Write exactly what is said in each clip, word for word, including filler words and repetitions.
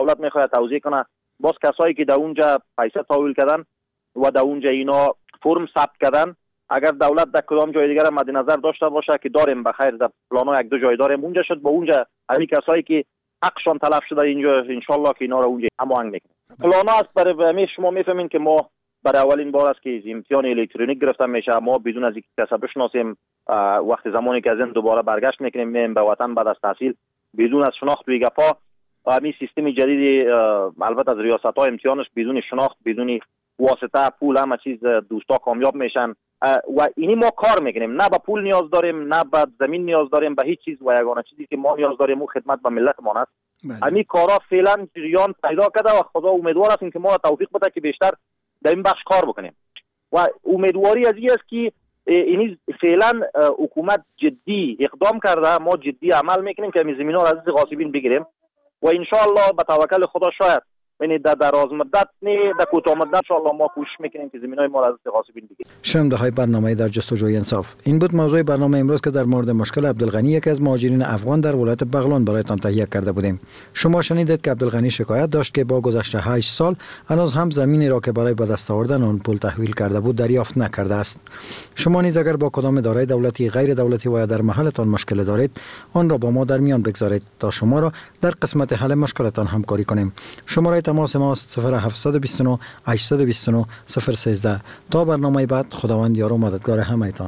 دولت میخواد توضیح کنه. باز کسایی که در اونجا پیسه تحویل کردن و در اونجا اینا فرم ثبت کردن، اگر دولت در کدام جای دیگر مد نظر داشته باشه که داریم بخیر در پلان‌ها یک دو جای داریم اونجا شد با اونجا همین کسایی که حقشان تلف شده اینجا ان شاء الله که اینا رو اونجا هماهنگ میکنیم. پلان‌ها است برای شما میفهمین که ما برای اولین بار است که امتحان الکترونیک گرفته میشه. ما بدون از اینکه کسا بشناسیم وقتی زمانی که از این دوباره برگشت میکنیم میم به وطن بعد از تحصیل بدون از شناخت و گپا، همین سیستم جدید البته از ریاست‌ها امتحانش بدون شناخت بدون واسطه پول همه چیز دوستا کامیاب میشن و اینی ما کار میکنیم. نه به پول نیاز داریم نه به زمین نیاز داریم، به هیچ چیز و یگانه چیزی که ما نیاز داریم اون خدمت به ملتمان است. همین کارا فعلا جریان پیدا کرده و خدا امیدوار است که ما توفیق بده که بیشتر در این بخش کار بکنیم و امیدواری از این است که اینی فعلا حکومت جدی اقدام کرده، ما جدی عمل میکنیم که این زمین‌ها را از غاصبین بگیریم و ان شاء الله به توکل خدا شاید یعنی در دراز مدت نه در کوتاه مدت ان شاء الله ما کوشش میکنیم که زمینای ما را از غاصبین بگیریم. شنونده های برنامه در جستجوی انصاف، این بود موضوع برنامه امروز که در مورد مشکل عبدالغنی یکی از مهاجرین افغان در ولایت بغلان برایتان تهیه کرده بودیم. شما شنیدید که عبدالغنی شکایت داشت که با گذشت هشت سال هنوز هم زمینی را که برای به دست آوردن آن پول تحویل کرده بود دریافت نکرده است. شما نیز اگر با کدام اداره دولتی، غیر دولتی و یا در محلتان مشکل دارید آن را با ما در میان بگذارید تا شما را در قسمت حل مشکلتان همکاری کنیم. شماره تماس ما است صفر هفت دو نه هشت دو نه صفر یک سه. تا برنامه بعد خداوند یار و مددگار همه‌تان.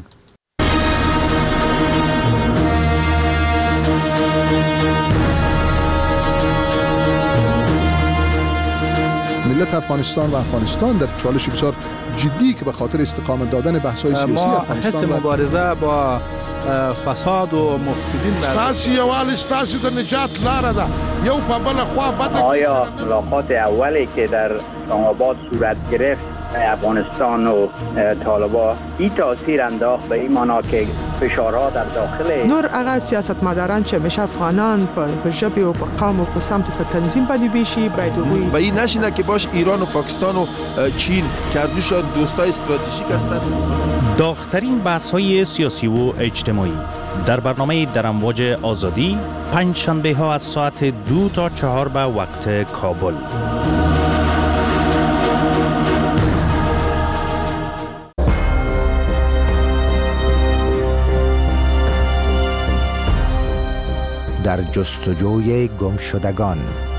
ملت افغانستان و افغانستان در چالش بسیار جدی که به خاطر استقامت دادن بحث‌های سیاسی افغانستان ما حس مبارزه با فساد و مفسدین ستاسي یوال ستاسي د نجات لاره ده یو په بل خوا بده. آیا ملاقات اولی که در اسلام آباد صورت گرفت افغانستان و طالبان این تاثیر انداخت به این معنا که فشارها در داخل نور هغه سیاستمداران چې همیشه افغانان په ژبه او په قوم او په سمت په تنظیم باندې بیشي باید وي و این نشینه که باش ایران و پاکستان و چین کردوش دوستای استراتژیک هستند. داغ‌ترین بحث‌های سیاسی و اجتماعی در برنامه در امواج آزادی پنج شنبه ها از ساعت دو تا چهار به وقت کابل. در جستجوی گمشدگان.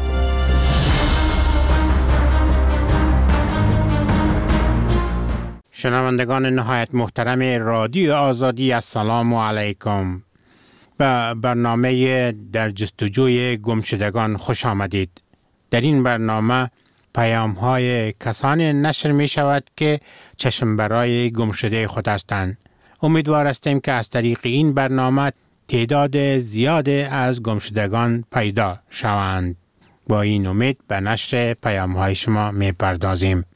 شنوندگان نهایت محترم رادیو آزادی، السلام علیکم. به برنامه در جستجوی گمشدگان خوش آمدید. در این برنامه پیام های کسانی نشر می شود که چشم برای گمشده خود هستند. امیدوار هستیم که از طریق این برنامه تعداد زیاد از گمشدگان پیدا شوند. با این امید به نشر پیام های شما می پردازیم.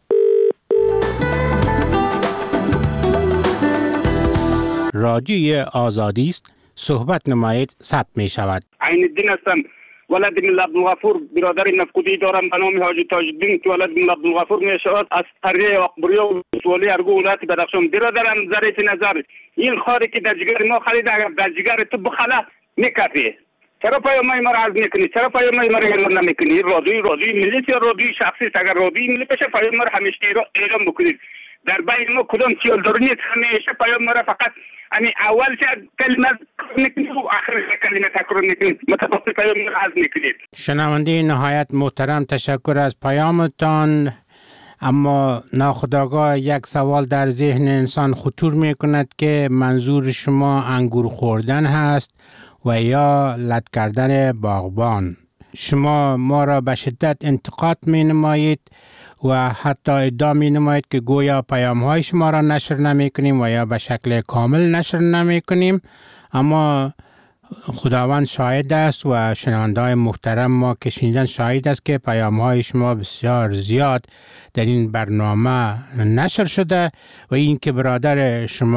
رادیوی آزادی است، صحبت نمایید، ثبت می شود. عین الدین هستم، ولد من عبدالغفور، برادر مفقودی دارم به نام حاجی تاج الدین که ولد من عبدالغفور می شود، از قریه اقبریه و سوالی ارگو ولایت بدخشان. برادرم ظریف نظر، این خاری که در جگر ما خرید اگر در جگر تو بخلا میکفی، چرا پیامای ما را عرض میکنی؟ چرا پیامای ما را اعلام نمیکنی؟ رادیوی رادیوی ملی یا رادیوی شخصی است؟ اگر رادیوی ملی بشه پیام ما را همیشه اعلام بکنید. در بین ما کدام سیال داری نیست، همیشه پیام ما را فقط یعنی اول چه کلمه نکنید و آخر کلمه تکرار نکنید، متفاوت پیام ما را عرض میکنید. شنونده نهایت محترم، تشکر از پیامتان. اما ناخودآگاه یک سوال در ذهن انسان خطور می کند که منظور شما انگور خوردن هست و یا لت کردن باغبان. شما ما را به شدت انتقاد می نمایید و حتی ادعا می نمایید که گویا پیام های شما را نشر نمی کنیم و یا به شکل کامل نشر نمی کنیم. اما خداوند شاهد است و شنونده‌های محترم ما که شنیدن شاهد است که پیام‌های شما بسیار زیاد در این برنامه نشر شده و این که برادر شما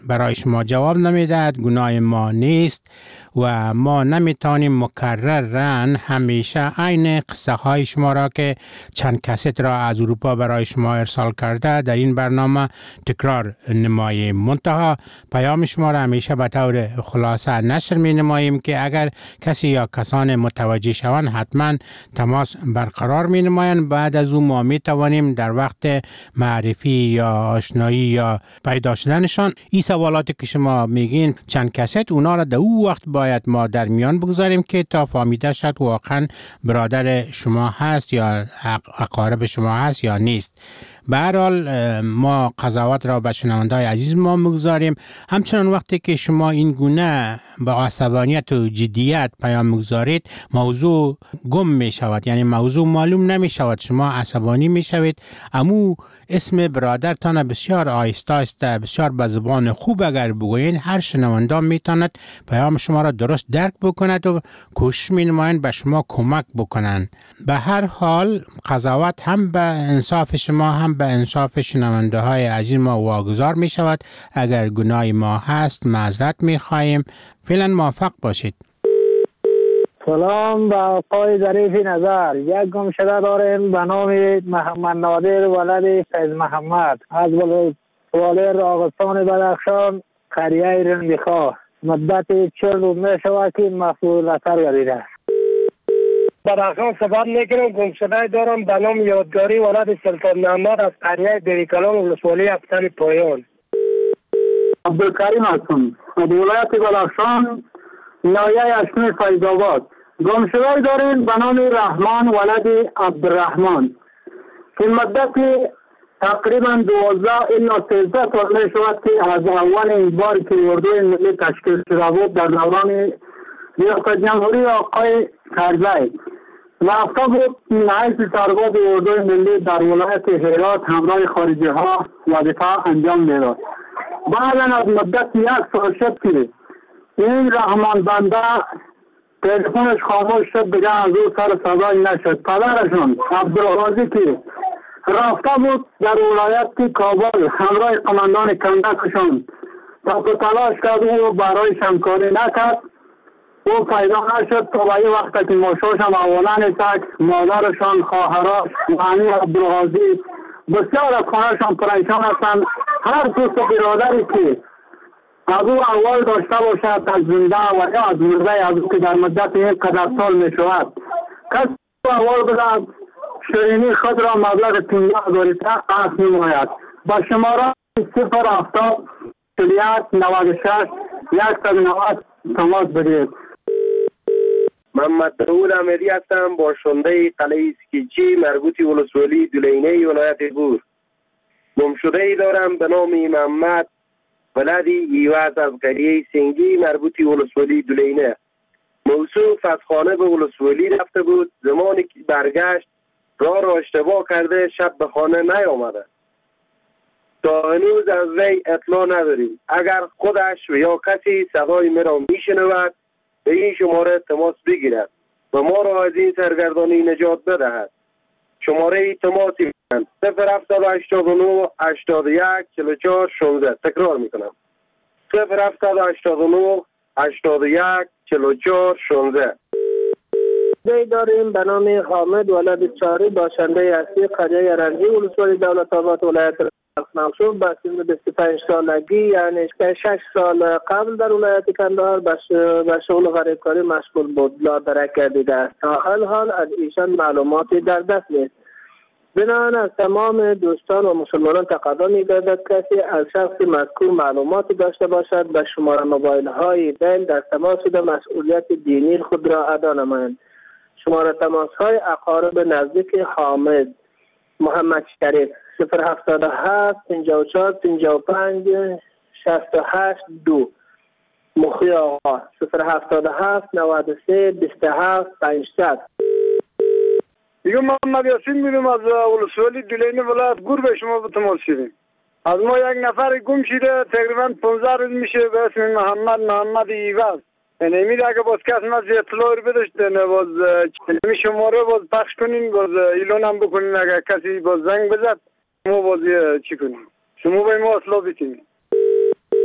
برای شما جواب نمیدهد، گناه ما نیست و ما نمیتونیم مکررن همیشه عین قصه های شما را که چند کست را از اروپا برای شما ارسال کرده در این برنامه تکرار نماییم. منتها پیام شما را همیشه به طور خلاصه نشر می نماییم که اگر کسی یا کسان متوجه شوند حتما تماس برقرار می نمایند. بعد از اون ما می توانیم در وقت معرفی یا آشنایی یا پیدا شدنشان این سوالاتی که شما میگین چند کست اونا را در او وقت باید ما در میان بگذاریم که تا فهمیده شد واقعا برادر شما هست یا اقارب شما هست یا نیست. به هر حال ما قضاوت را به شنونده‌های عزیز ما میگذاریم. همچنان وقتی که شما این گونه با عصبانیت و جدیت پیام میگذارید موضوع گم می شود، یعنی موضوع معلوم نمی شود، شما عصبانی می شوید. امو اسم برادرتان بسیار آهسته است، بسیار به زبان خوب اگر بگویید هر شنونده میتواند پیام شما را درست درک بکند و کوشش می نمایند به شما کمک بکنند. به هر حال قضاوت هم به انصاف شما هم به انصاف شنونده های عزیز ما واگذار می شود. اگر گناه ما هست معذرت می خواهیم. فعلا موفق باشید. سلام به آقای ظریف نظر. یک گم شده داریم به نام محمد نادر ولد فیض محمد از ولایت راغستان بدخشان قریه رندیخا. مدت چهل روز می شود که مفعول اثر گردیده است. بدخشان صحبت میکنم. گم شده دارم به نام یادگاری ولد سلطان محمد از قریه بریکلان ولسوالی افتن پایان. عبدالکریم هستم از ولایت بدخشان ناحیه اشمی فیض‌آباد. گم شده داریم به نام رحمان ولد عبدالرحمن که مدت تقریبا دوازده الی سیزده سال می شود که از اول این بار که اردوی ملی تشکیل شده بود در دوران ریاست جمهوری آقای کرزی رفته بود حیث سرباز اردوی ملی در ولایت هرات همراه خارجی ها وظیفه انجام میداد. بعدا از مدت یک سال شد که این رحمان بنده تلفنش خاموش شد، دیگه از او سر صدای نشد. پدرشون عبدالغازی که رفته بود در ولایت کابل همراه قماندان کندکشون تا تلاش کرد او برای شمکاری نکرد، او پیدا نشد. تا به این وقت که ماشوشم اولا تک مادرشان خواهرش یعنی عبدالغازی بسیار از خانهشان پریشان هستند. هر دوست برادری که از او اول داشته باشد از زنده و یا از مرده از او که در مدت این قدر سال می شود کسی اول بدهد شیرینی خود را مبلغ پانزده هزار اصل نماید. با شماره صفر هفتاد چهل و یک نود و شش صد و نود تماس بدهید. محمد داود امیری هستم، باشنده قلعه اسکیچی مربوطی ولسوالی دولینه ولایت بور. گم شده ای دارم به نام محمد ولد ایواز از قریه سنگی مربوطی ولسوالی دولینه. موصوف از خانه به ولسوالی رفته بود، زمانی که برگشت راه را اشتباه کرده شب به خانه نیامده. تا هنوز از وی اطلاع نداریم. اگر خودش و یا کسی صدای مرا میشنود به این شماره تماس بگیرد و ما را از این سرگردانی نجات بدهد. شماره تماسی من صفر هفتصد و هشتاد و نه هشتاد و یک چهل و چهار شانزده. تکرار میکنم صفر هفتصد و هشتاد و نه هشتاد و یک چهل و چهار شانزده. دی داریم به نام حامد ولد چاری باشنده اصلی قریه رنجی ولسوالی دولت آباد ولایت مخصوص با سن بیست و پنج سالگی یعنی شش سال قبل در ولایت کندهار به شغل غریبکاری مشغول بود. لادرک گردیده است. تا الحال از ایشان معلوماتی در دست نیست. بنابراین از تمام دوستان و مسلمانان تقاضا می‌گردد کسی از شخص مذکور معلوماتی داشته باشد به شماره موبایل های دل در تماس شده مسئولیت دینی خود را ادا نمایند. شماره تماس های اقارب نزدیک حامد محمد شریف صفر هفتاد و هفت پنجاه و چهار پنجاه و پنج شصت و هشت دو. مخی آقا صفر هفتاد و هفت نود و سه بیست و هفت پانصد. دیگه محمد یاسین میدونم از ولسوالی دولینه ولایت گور به شما به تماس شدیم. از ما یک نفر گم شده تقریبا پانزده روز میشه به اسم محمد محمد ایواز. یعنی میده اگه باز کس ما اطلاع رو بداشت نه باز می شماره باز پخش کنین باز ایلان هم بکنین اگه کسی باز زنگ بزد ما باز چی کنیم شما به ما اطلاع بتین.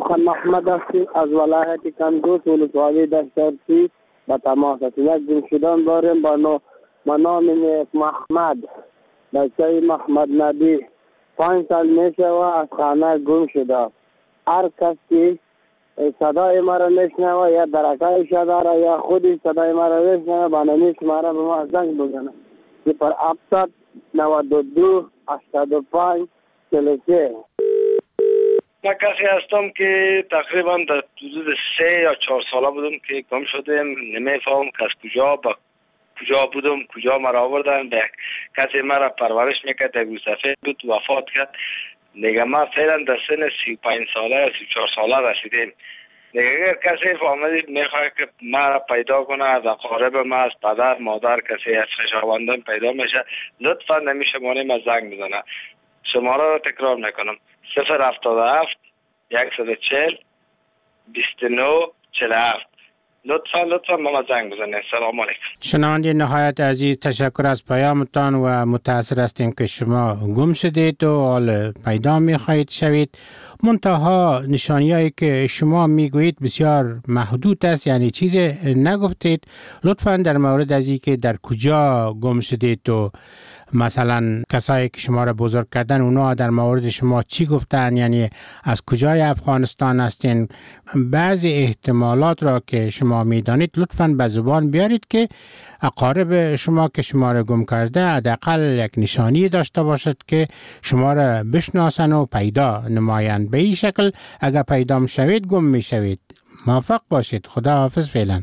سخن محمد هستی از ولایت کندوز ولسوالی دشتارچی به تماس است. یک گم شدن داریم با نام با نام محمد بچه محمد نبی پنج سال می شود از خانه گم شده. هر کس که صدای مرا میشنوه یا درکایش داره یا خودی صدای مرا میشنوه با نمی شماره به ما زنگ بزنه. صفر هفتاد نود و دو هشتاد و پنج چهل و سه. من کسی هستم که تقریبا در حدود سه یا چهار ساله بودم که گم شدم. نمیفهم که از کجا با کجا بودم، کجا مرا آوردن. به کسی مرا پرورش میکرد، یک سفید بود، وفات کرد. دیگه ما فعلا در سن سی و پنج ساله یا سی و چهار ساله رسیدیم. دیگه اگر کسی فهمید میخواد که مرا پیدا کنه، از اقارب ما، از پدر مادر، کسی از خویشاوندان پیدا میشه، لطفا نمی شماره ما زنگ بزنه. شماره رو تکرار میکنم: صفر هفتاد و هفت صد و چهل بیست و نه چهل و هفت. لطفا لطفا ما زنگ بزنید. سلام علیکم. شنونده نهایت عزیز، تشکر از پیامتان و متأسف هستیم که شما گم شدید و حال پیدا می خواهید شوید. منتها نشانی‌هایی که شما میگویید بسیار محدود است، یعنی چیز نگفتید. لطفا در مورد از اینکه در کجا گم شدید و مثلا کسایی که شما را بزرگ کردن اونا در مورد شما چی گفتن، یعنی از کجای افغانستان هستین، بعضی احتمالات را که شما میدانید لطفاً به زبان بیارید که اقارب شما که شما را گم کرده حداقل یک نشانی داشته باشد که شما را بشناسن و پیدا نمایند. به این شکل اگر پیدا میشوید گم میشوید. موفق باشید. خدا حافظ. فعلا.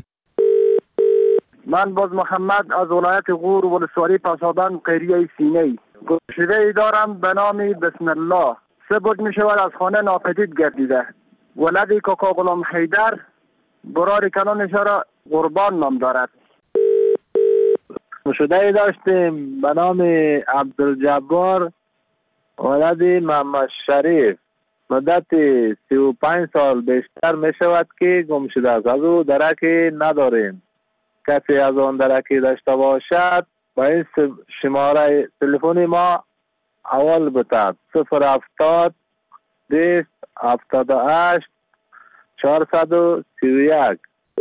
من باز محمد از ولایت غور ولسوالی پاسابان قریه سینه گمشده ای دارم به نام بسم الله. سه بود می شود از خانه ناپدید گردیده. ولدی کاکا غلام حیدر برادر کنانش را قربان نام دارد. گمشده ای داشتیم به نام عبدالجبار ولدی محمد شریف. مدت سی و پنج سال بیشتر می شود که گمشده است. از او درکی نداریم. کسی از آن درکی داشته باشد با این شماره تلفن ما اول بتاد: صفر هفتاد بیست هفتاد و هشت چهارصد و سی و یک.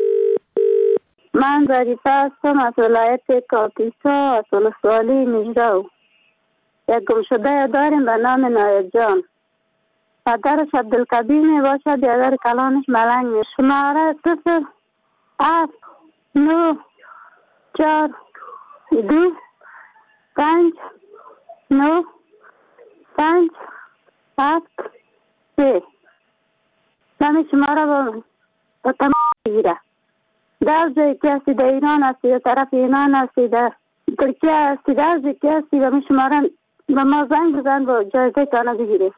من ظریفه هستم از ولایت کاپیسا از ولسوالی مجرو. یک گمشده داریم به نام نایب جان. پدرش عبدالکبیر می باشد، یادر کلانش ملنگ می. شماره صفر هفت نو چار دو پنج نو پنج هفت سه. نمی شماره با با تمام گیره. در جایی که هستی در ایران هستی، در طرف ایران هستی، در ترکیه هستی، در جایی که هستی و می شماره به ما زنگ بزن با جایزه تانه بگیره.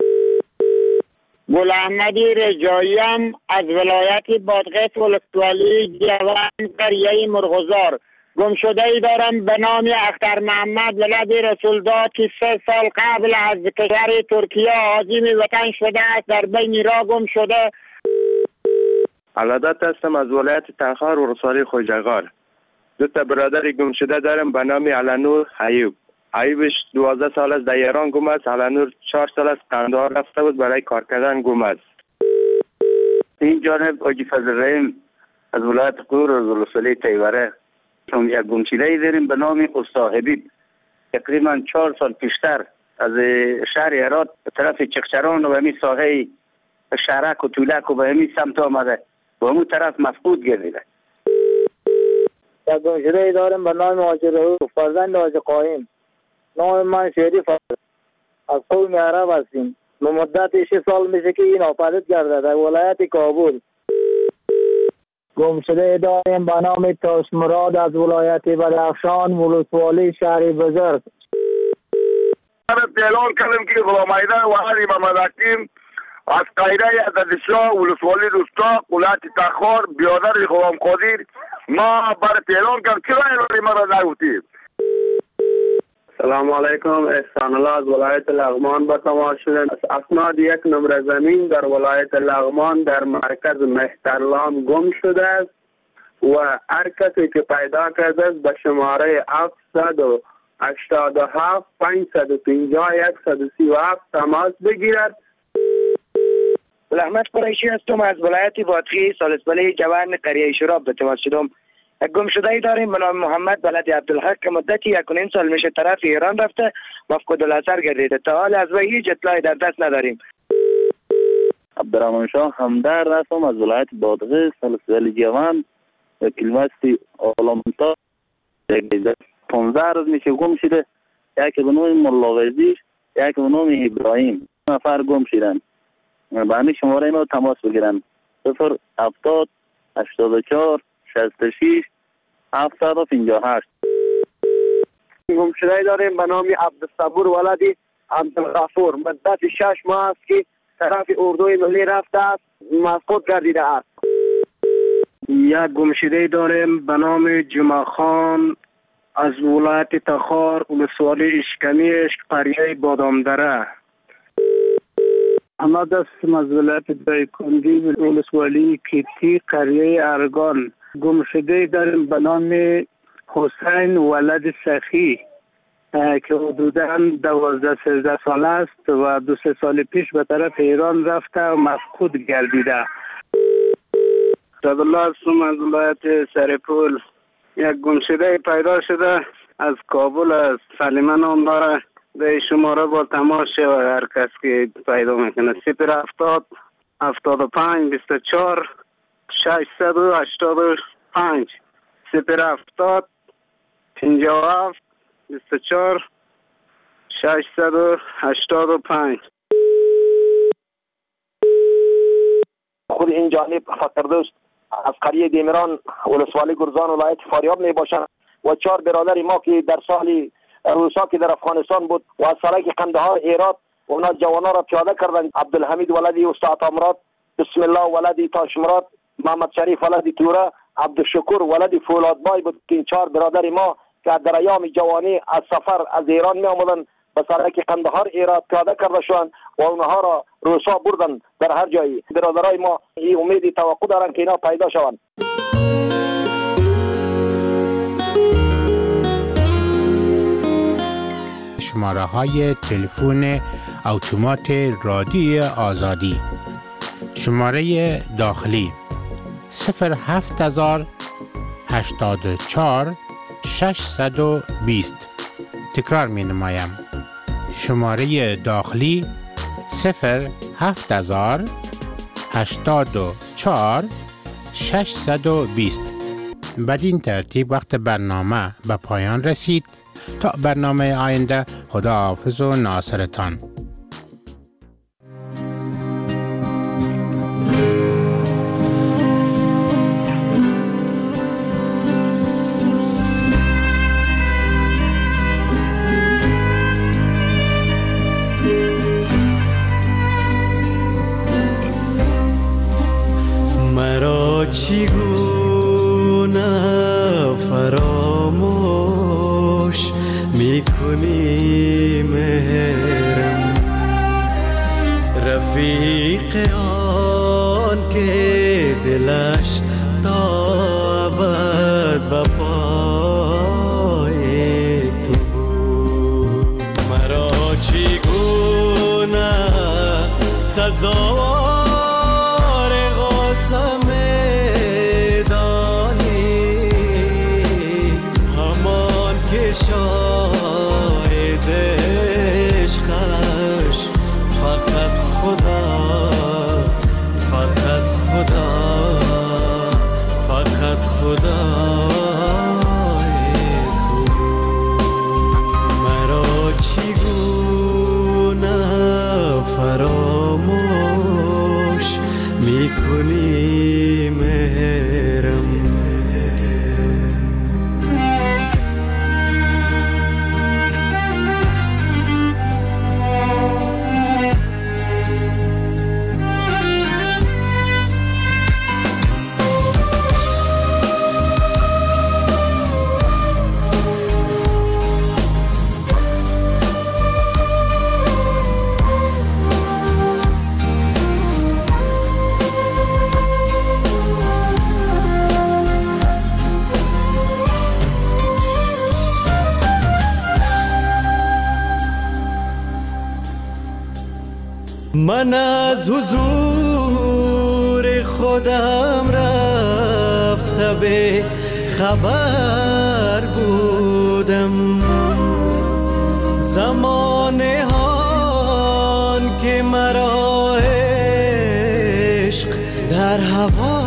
گل احمدی رجاییم از ولایت بادغیس ولسوالی جوان قریه مرغزار. گم شده ای دارم به نام اختر محمد ولد رسولداد که سه سال قبل از کشور ترکیه عازم وطن شده است، در بین راه گم شده. علادت هستم از ولایت تنخار ولسوالی خوجغار. دو تا برادر گم شده دارم به نام علنور ایوب. ایوبش دوازده سال از در ایران گم است. علنور چهار سال از قندهار رفته بود برای کار کردن گم است. این جانب حاجی فضل رحیم از ولایت غور ولسوالی تیوره. چون یک گمشده داریم به نام استاد حبیب. تقریبا چهار سال پیشتر از شهر هرات به طرف چقچران و همین ساحه شهرک و طولک و به همین سمت آمده و همون طرف مفقود گردیده. یک گمشده داریم به نام حاجی رؤوف فرزند حاجی قایم. نام من شریف از قوم عرب هستیم. به مدت شش سال میشه که این ناپدید گردد در ولایت کابل. گمشده داریم به نام تاش مراد از ولایت بدخشان ولسوالی شهر بزرگ. اعلان کردم که غلام حیدر و علی محمد حکیم از قایره عددشاه ولسوالی دوستا ولایت تخار بیادر غلام قادر ما برای اعلان کردم. چرا اعلان ما را نگفتید؟ سلام علیکم. احسان الله از ولایت لغمان به تماس شدن. اسناد یک نمره زمین در ولایت لغمان در مرکز مهترلام گم شده است و هر کسی که پیدا کرده است به شماره هفتصد و هشتاد و هفت پانصد و پنجاه صد و سی و هفت تماس بگیرد. گلاحمد قریشی هستم از ولایت بادغیس سالسبله جوان قریه شراب به تماس شدم. یک گم شده ای داریم به نام محمد ولد عبدالحق که مدتی یک و نیم سال میشه طرف ایران رفته مفقود الاثر گردیده. تا حال از وی هیچ اطلاعی در دست نداریم. عبدالرحمن شاه همدرد هستم از ولایت بادغیس سالسبله جوان کلمستی آلامتا پانزده روز میشه گم شده. یکی به نام ملاوزی یکی به نام ابراهیم نفر گم شدن. به همین شماره ما تماس بگیرن صفر هفتاد هشتاد و چهار شصت و شش هفتصد و پنجاه و هشت. گم شده داریم به نام عبدالصبور ولدی عبدالغفور مدت شش ماه است که طرف اردوی ملی رفته است مفقود گردیده است. یک گم شده داریم به نام جمعه خان از ولایت تخار ولسوالی اشکمیش قریه بادامدره. احمد هستم از ولایت دایکندی ولسوالی کیتی قریه ارگان. گم شده داریم به نام حسین ولد سخی که حدوداً دوازده سیزده سال است و دو سه سال پیش به طرف ایران رفته و مفقود گردیده. عبدالله هستم از ولایت سرپول. یک گمشده پیدا شده از کابل است. سلیمان نام داره. به شماره با تماس شود هر کس که پیدا میکنه. صفر هفتاد هفتاد و پنج بیست و چهار ششصد و هشتاد و پنج صفر هفتاد پنجاه و هفت بیست و چهار ششصد و هشتاد و پنج. خود این جانب فقردوست از قریه دیمران ولسوالی گرزان ولایت فاریاب می باشند و چهار برادر ما که در سال روسا که در افغانستان بود و از سرک قندهار هرات اونا جوانا را پیاده کردند. عبدالحمید ولدی استاد امراد، بسم الله ولدی تاشمراد، محمد شریف ولدی توره، عبدالشکور ولدی فولادبای بود که این چهار برادر ما که در ایام جوانی از سفر از ایران می آمدند به سرک قندهار هرات پیاده کرده شدند و اونها را روسا بردن در هر جایی. برادرای ما این امید توقع دارن که اینا پیدا شوند. شماره های تلفن اتومات رادیوی آزادی شماره داخلی صفر هفت هزار هشتاد و چهار ششصد و بیست. تکرار می نمایم. شماره داخلی صفر هفت هزار هشتاد و چهار ششصد و بیست. بدین ترتیب وقت برنامه به پایان رسید. تا برنامه آینده خداحافظ و ناصرتان. مرا چگونه فراموش میکنی مهرم رفیق آن که دلش تا ابد به پای تو بود. مرا چگونه سزاوار قسم دانی همان که شاهد عشقش فقط خدا فقط خدا فقط خدا مرا چگونه فراموش میکنی مهرم من از حضور خودم رفته به خبر بودم، زمانه هان که مرا عشق در هوا